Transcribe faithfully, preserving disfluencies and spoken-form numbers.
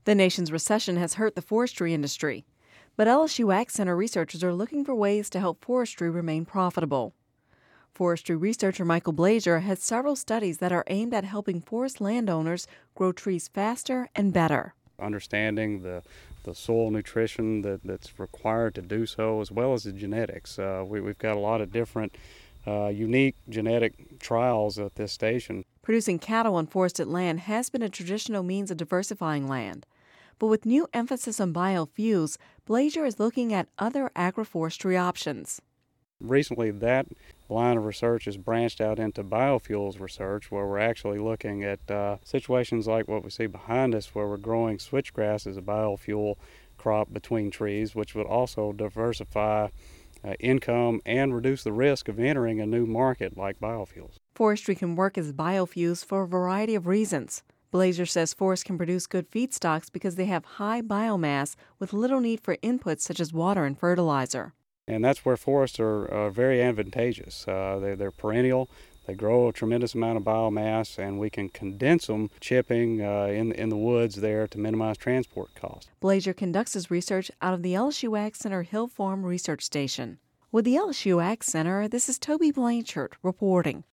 The nation's recession has hurt the forestry industry, but L S U Ag Center researchers are looking for ways to help forestry remain profitable. Forestry researcher Michael Blazier has several studies that are aimed at helping forest landowners grow trees faster and better. Understanding the, the soil nutrition that, that's required to do so, as well as the genetics. Uh, we, we've got a lot of different uh, unique genetic trials at this station. Producing cattle on forested land has been a traditional means of diversifying land. But with new emphasis on biofuels, Blazier is looking at other agroforestry options. Recently, that line of research has branched out into biofuels research, where we're actually looking at uh, situations like what we see behind us, where we're growing switchgrass as a biofuel crop between trees, which would also diversify uh, income and reduce the risk of entering a new market like biofuels. Forestry can work as biofuels for a variety of reasons. Blazier says forests can produce good feedstocks because they have high biomass with little need for inputs such as water and fertilizer. And that's where forests are uh, very advantageous. Uh, they're, they're perennial, they grow a tremendous amount of biomass, and we can condense them chipping uh, in, in the woods there to minimize transport costs. Blazier conducts his research out of the L S U Ag Center Hill Farm Research Station. With the L S U Ag Center, this is Toby Blanchard reporting.